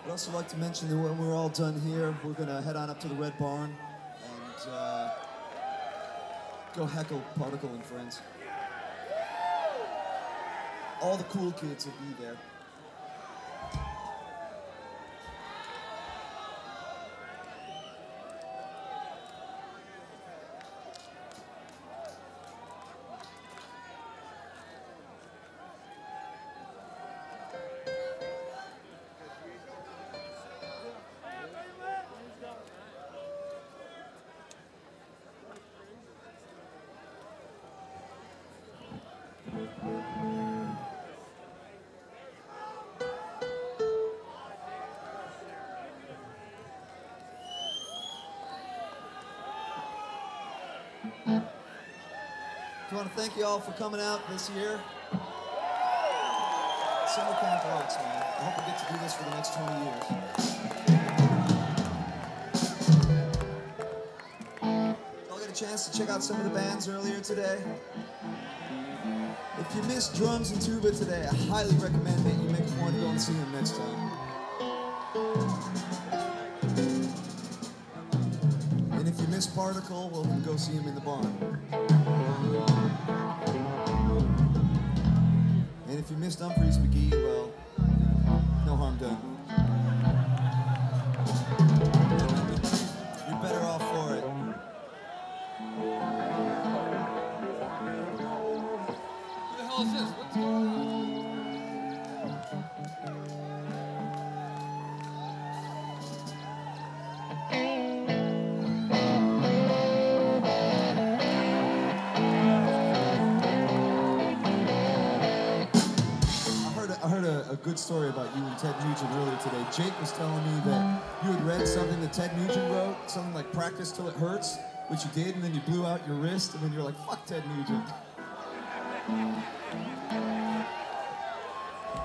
I'd also like to mention that when we're all done here, we're going to head on up to the Red Barn and go heckle Particle and Friends. All the cool kids will be there. I want to thank you all for coming out this year. Summer Camp rocks, man. I hope we get to do this for the next 20 years. Y'all get a chance to check out some of the bands earlier today. If you missed drums and tuba today, I highly recommend that you make a point to go and see them next time. And if you missed Particle, well, then go see him in the barn. And if you missed Humphreys McGee, well, no harm done. You're better off for it. Who the hell is this? What's going on? I heard a good story about you and Ted Nugent earlier today. Jake was telling me that you had read something that Ted Nugent wrote, something like "Practice Till It Hurts," which you did, and then you blew out your wrist, and then you're like, "Fuck Ted Nugent."